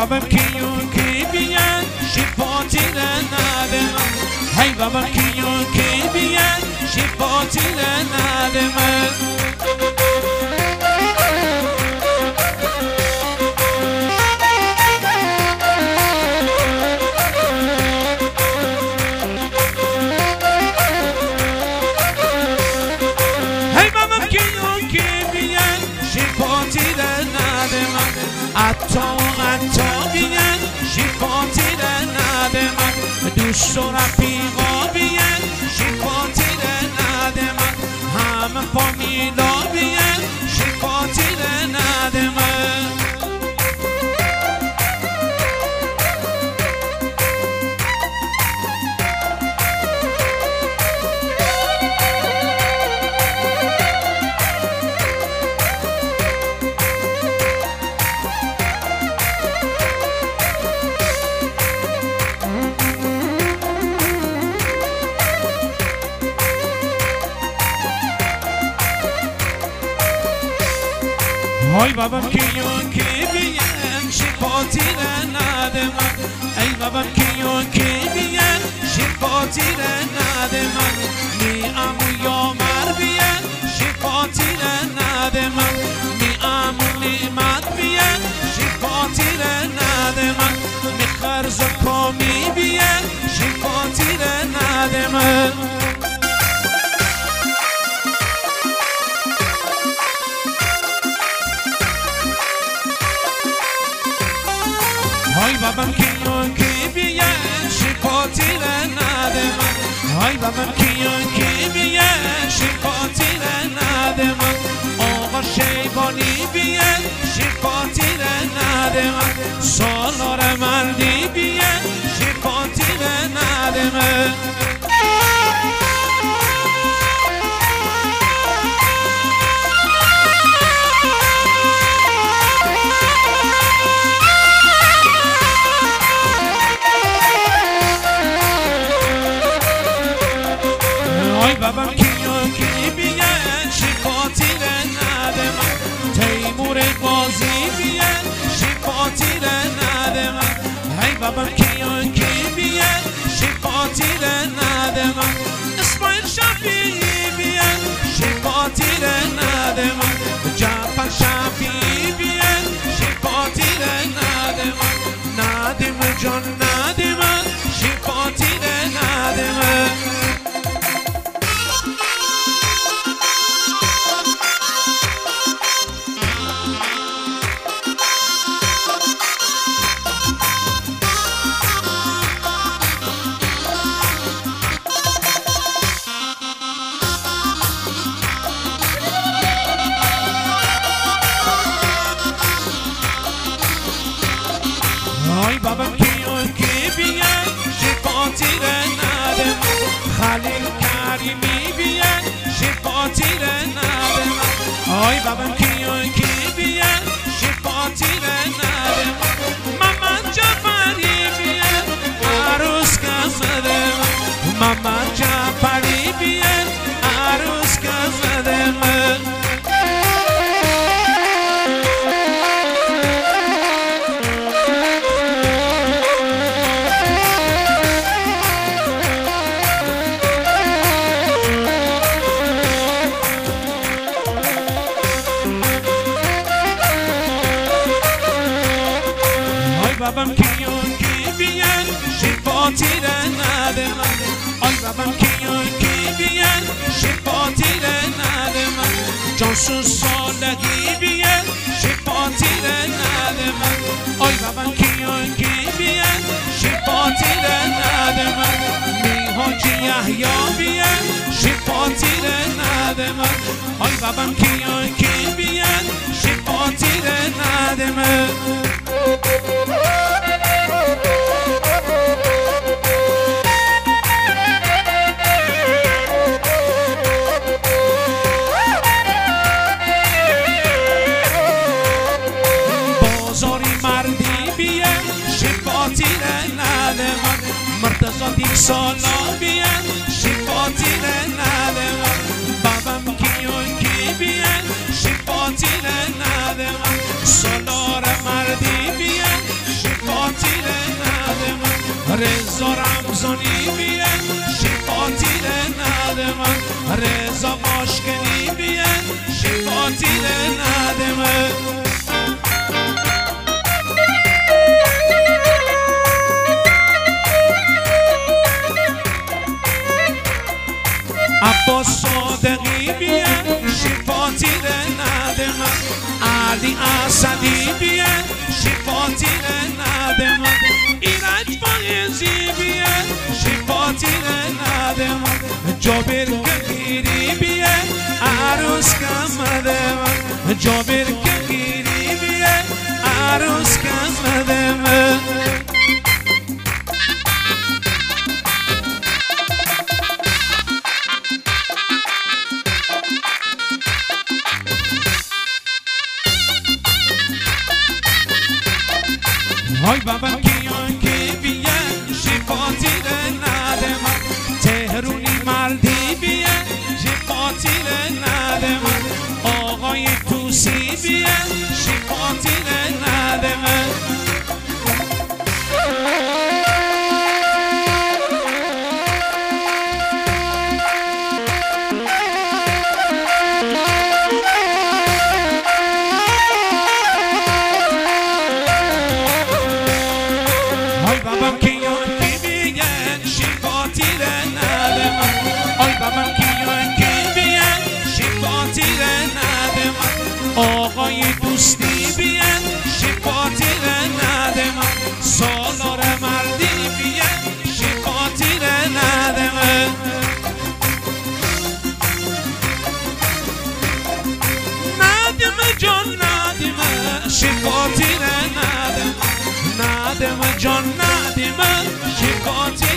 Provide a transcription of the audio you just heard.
بابم کیون کی بیان شفاتی نده من های بابم کیون کی بیان شفاتی نده من عطا بیان شفاتی نده من دوست و رفیقا بیان شفاتی نده من همه فامیلا بیان شفاتی نده من ای بابم کیون کی بیان شفاتی نده من ای بابم کیون کی بیان شفاتی نده من می امو یا مر بیان شفاتی نده من می امو نعمت بیان شفاتی نده من می خرز کامی بیان شفاتی نده من های بابم کیون کی بیان شفاتی نده من های بابم کیون کی بیان شفاتی نده من آقا شیبانی بیان شفاتی نده من سالار مردی بیان شفاتی نده من بابم کیون کی بیان شفاتی نده من تیمور قاضی بیان شفاتی نده من ای بابم کیون کی بیان شفاتی نده من اسماعیل شفیعی بیان شفاتی نده من جعفر شفیعی بیان شفاتی نده من ندیم جان ندیم شفاتی نده من ای بابم کیون کی بیان شفاتی نده من خلیل کریمی بیان شفاتی نده من ای بابم کیون کی بیان شفاتی نده من محمد جعفری بیان عروس کزده من محمد جعفری بیان عروس کزده من بابم کیون کی بیان شفاتی نده من آی بابم کیون کی بیان شفاتی نده من جانسون صالحی بیان شفاتی نده من آی بابم کیون کی بیان شفاتی نده من میهاجی یحیی بیان شفاتی نده من آی بابم کیون کی بیان شفاتی نده من مرتضی سالا بیان شفاتی نده من بابم کیون کی بیان شفاتی نده من سالار مردی بیان رضا رمزانی بیه شفاتی ندمه رضا ماشکنی بیه شفاتی ندمه عباس صادقی بیه شفاتی ندمه علی اسدی بیه شفاتی ندمه ایرج فایزی بیه شفاتی ندمه جابر کگیری بیه عروس کمدمه جابر کگیری بیه عروس کمدمه های بابا کیان کی بیه شفاتی ندمه تهرونی مردی بیه شفاتی ندمه آقای توسی بیه شفاتی ندمه بابام کیان کی بیان شفاتی ندمه آی بابام کیان کی بیان شفاتی ندمه آقای دوستی بیان شفاتی ندمه سالار مردی بیان شفاتی ندمه ندمه جان ندمه شفاتی ندمه ندمه جان ندمه شفاتی